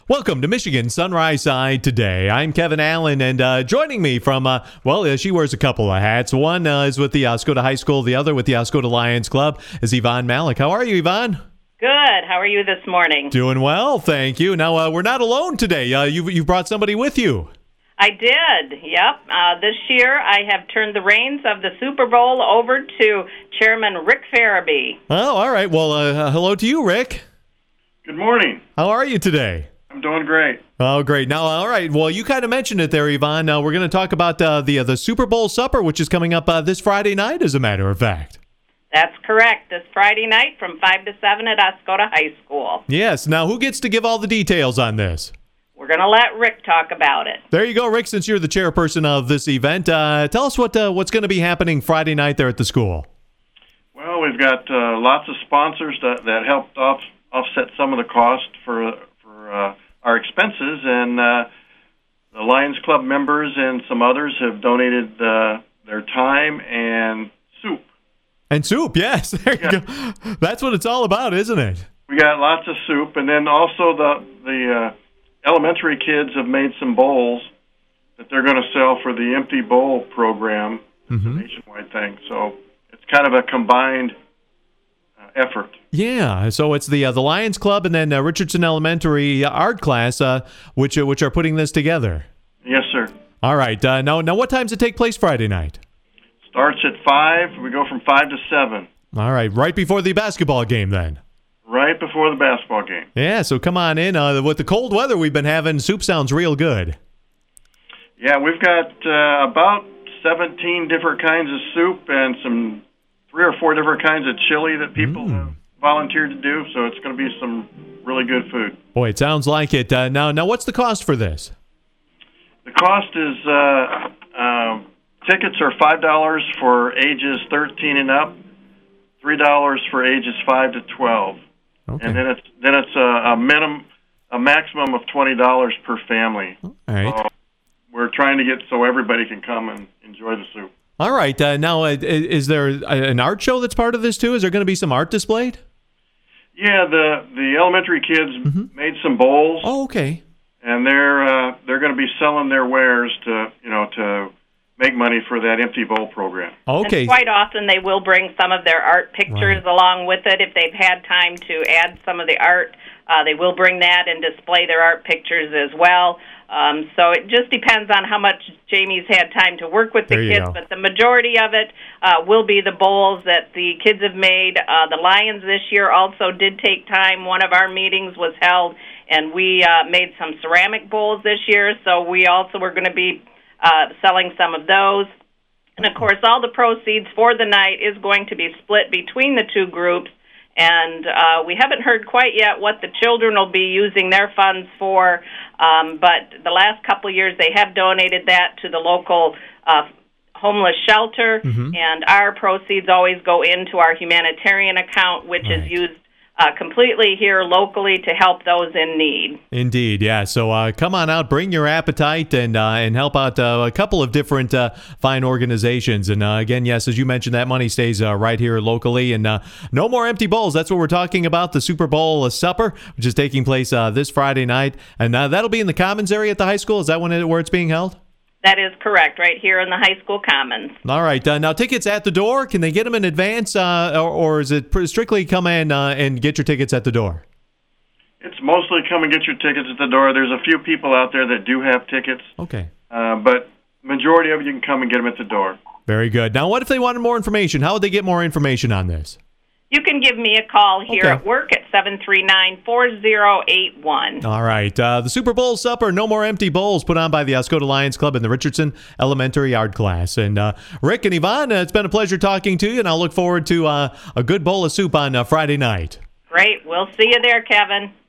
Welcome to Michigan Sunrise Side Today. I'm Kevin Allen, and joining me from, she wears a couple of hats. One is with the Oscoda High School, the other with the Oscoda Lions Club, is Yvonne Malik. How are you, Yvonne? Good. How are you this morning? Doing well, thank you. Now, we're not alone today. You've brought somebody with you. I did, yep. This year, I have turned the reins of the Super Bowl over to Chairman Rick Farabee. Oh, all right. Well, hello to you, Rick. Good morning. How are you today? I'm doing great. Oh, great. Now, all right. Well, you kind of mentioned it there, Yvonne. We're going to talk about the Super Bowl supper, which is coming up this Friday night, as a matter of fact. That's correct. This Friday night from 5 to 7 at Oscoda High School. Yes. Now, who gets to give all the details on this? We're going to let Rick talk about it. There you go, Rick. Since you're the chairperson of this event, tell us what's going to be happening Friday night there at the school. Well, we've got lots of sponsors that helped offset some of the cost for our expenses, and the Lions Club members and some others have donated their time and soup. And soup, yes. There you go. That's what it's all about, isn't it? We got lots of soup, and then also the elementary kids have made some bowls that they're going to sell for the Empty Bowl program, the nationwide thing. So it's kind of a combined effort. Yeah, so it's the Lions Club and then Richardson Elementary art class, which are putting this together. Yes, sir. All right. Now, what time does it take place Friday night? Starts at 5. We go from 5 to 7. All right, right before the basketball game then. Right before the basketball game. Yeah, so come on in. With the cold weather we've been having, soup sounds real good. Yeah, we've got about 17 different kinds of soup and some 3 or 4 different kinds of chili that people have volunteered to do, so it's going to be some really good food. Boy, it sounds like it. Now, what's the cost for this? The cost is tickets are $5 for ages 13 and up, $3 for ages 5 to 12. Okay. And then it's a maximum of $20 per family. All right. So we're trying to get so everybody can come and enjoy the soup. All right. Now, is there an art show that's part of this too? Is there going to be some art displayed? Yeah, the elementary kids made some bowls. Oh, okay. And they're going to be selling their wares to make money for that Empty Bowl program. Okay. And quite often they will bring some of their art pictures along with it. If they've had time to add some of the art, they will bring that and display their art pictures as well. So it just depends on how much Jamie's had time to work with the kids, but the majority of it will be the bowls that the kids have made. The Lions this year also did take time. One of our meetings was held, and we made some ceramic bowls this year, so we also were going to be selling some of those. And, of course, all the proceeds for the night is going to be split between the two groups. And we haven't heard quite yet what the children will be using their funds for, but the last couple of years they have donated that to the local homeless shelter, and our proceeds always go into our humanitarian account, which is used completely here locally to help those in need. Indeed, yeah. So come on out, bring your appetite, and help out a couple of different fine organizations. And again, yes, as you mentioned, that money stays right here locally. And no more empty bowls. That's what we're talking about, the Super Bowl supper, which is taking place this Friday night. And that'll be in the Commons area at the high school. Is that where it's being held? That is correct, right here in the high school commons. All right. Now, tickets at the door, can they get them in advance, or is it strictly come in and get your tickets at the door? It's mostly come and get your tickets at the door. There's a few people out there that do have tickets. Okay. But majority of you can come and get them at the door. Very good. Now, what if they wanted more information? How would they get more information on this? You can give me a call here at work at 739-4081. All right. The Super Bowl supper, no more empty bowls, put on by the Oscoda Lions Club and the Richardson Elementary Art Class. And Rick and Yvonne, it's been a pleasure talking to you, and I'll look forward to a good bowl of soup on Friday night. Great. We'll see you there, Kevin.